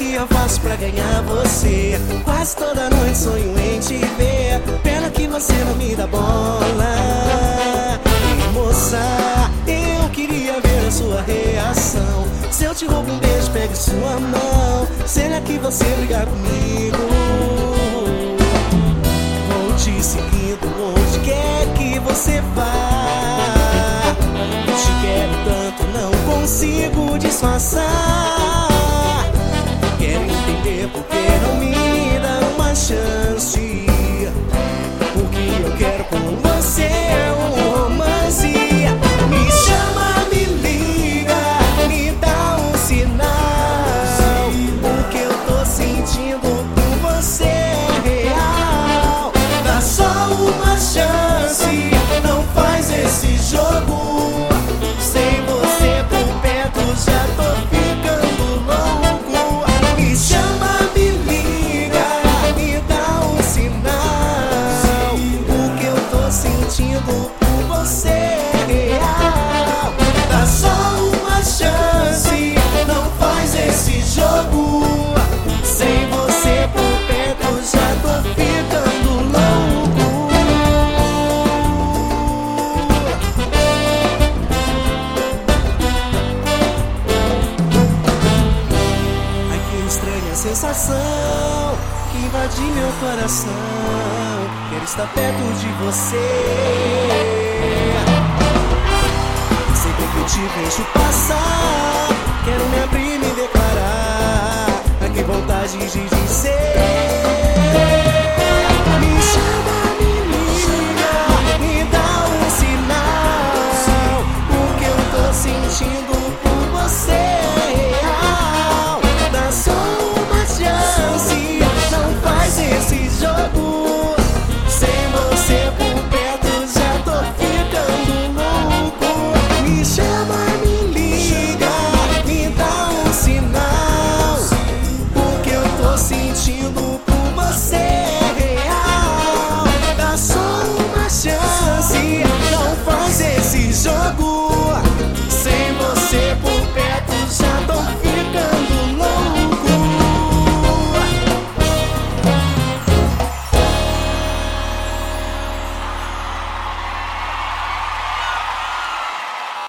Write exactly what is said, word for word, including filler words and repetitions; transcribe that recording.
que eu faço pra ganhar você? Quase toda noite sonho em te ver. Pena que você não me dá bola. E moça, eu queria ver a sua reação. Se eu te roubo um beijo, pegue sua mão. Será que você brigar comigo? Vou te seguindo onde quer que você vá. Te quero tanto, não consigo disfarçar. Quero entender por que não me dá uma chance. Porque eu quero com você é um romance. Me chama, me liga, me dá um sinal. O que eu tô sentindo por você é real. Dá só uma chance, não faz esse jogo. Sem você por perto já tô ficando louco. Me chama, me liga, me dá um sinal. O que eu tô sentindo por você é real. Dá só uma chance, não faz esse jogo. Sem você por perto já tô ficando louco. Ai, que estranha sensação que invade meu coração. Quero estar perto de você. Sempre que eu te vejo passar, quero me abrir e me declarar. Ai, que vontade de